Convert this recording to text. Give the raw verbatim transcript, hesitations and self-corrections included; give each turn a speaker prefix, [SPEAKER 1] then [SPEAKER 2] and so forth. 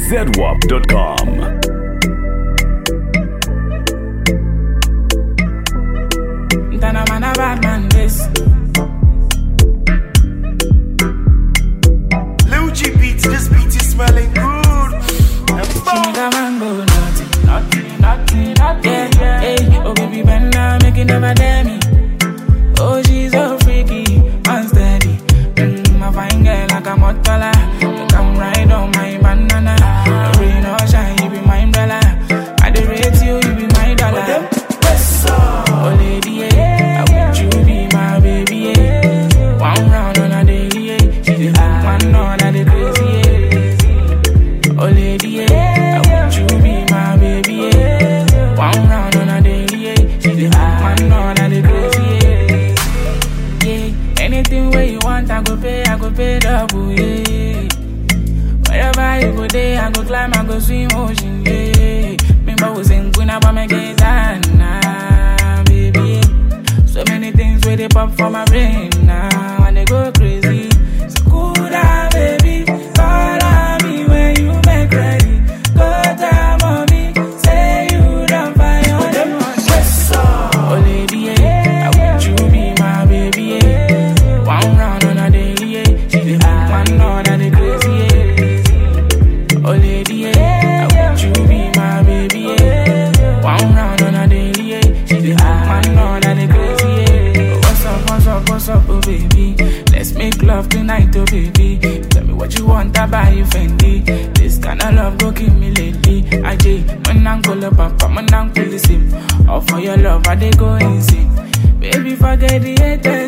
[SPEAKER 1] zedwap dot com.
[SPEAKER 2] Then I'm a bad man, this.
[SPEAKER 3] Lil G beats, this beat is smelling good.
[SPEAKER 2] She make a man go naughty, naughty, naughty, naughty. Yeah, yeah. Hey, oh baby, bend now, make it never dare me. Oh, she's so freaky, unsteady. Mmm, I find girl like a motola. You come ride on my banana. No rain or shine, you be my umbrella. I do rate you, you be my dollar. Oh lady, yeah, I want you be my baby, yeah. One round on a daily, yeah. She the one on a the crazy, yeah. Oh lady, yeah, I want you be my baby, yeah. One round on a daily, yeah. She the one on a the crazy, yeah. Yeah, anything where you want, I go pay, I go pay double, yeah. Wherever you go there, I go climb, I go swim ocean, yeah. Me bow sing, queen up on my gate, nah, baby. So many things where they pop for my brain now, and they go crazy. So cool down, baby. Call on me when you make ready. Go down on me, say you don't find your them on stress. Oh lady, yeah, I want you be my baby, yeah. One round on a daily, yeah. She the one on a the crazy, yeah. Oh lady, yeah, I want you be my baby, yeah. One round on a daily, yeah. She the one on a the crazy, yeah. What's up, what's up, what's up, oh baby? Let's make love tonight, oh baby. Tell me what you want, I buy you Fendi. This kind of love go kill me lately. I J, when I'm call up, I'm an uncle the same. All for your love, I they go insane. Baby, forget the haters.